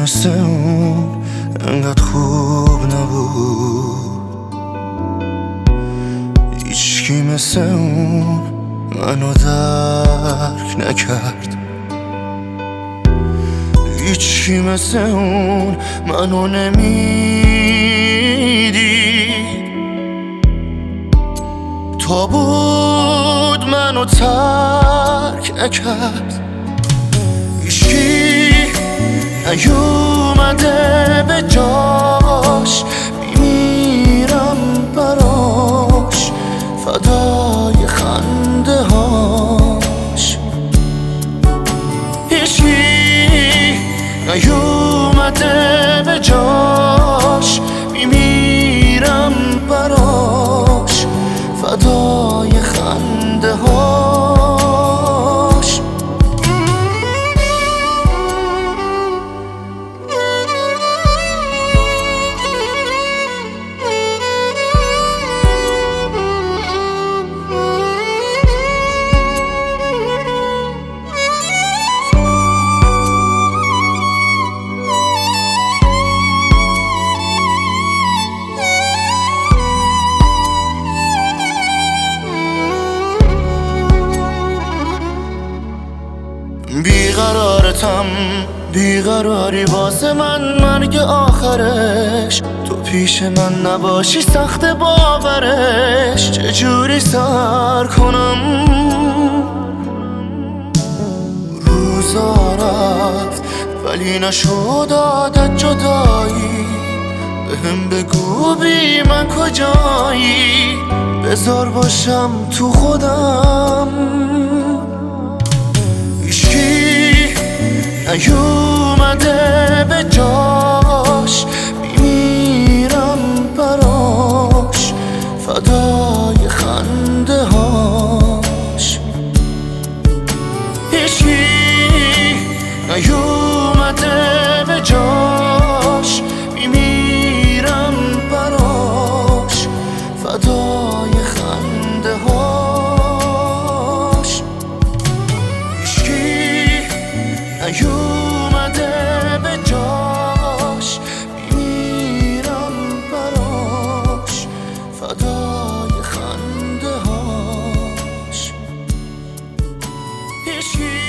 مثل اون انقدر خوب نبود، هیچکی مثل اون منو درک نکرد، هیچکی مثل اون منو نمیدید. تا بود منو ترک نکرد، هیچکی نیومده به جاش، میمیرم براش فدای خنده هاش. هیچکی نیومده به جاش، میمیرم براش فدای خنده هاش. بیقرارتم، بیقراری واسه من مرگ آخرش. تو پیش من نباشی سخت باورش، چجوری سر کنم؟ روزا رفت ولی نشد عادت جدایی، بهم بگو بی من کجایی، بذار باشم تو خودم. نیومده به جاش، میمیرم براش فدای خنده هاش. هیچکی نیومده به جاش، میمیرم براش فدای خنده هاش. هیچکی نیومده به جاش، میمیرم براش فدای خنده هاش. هیچکی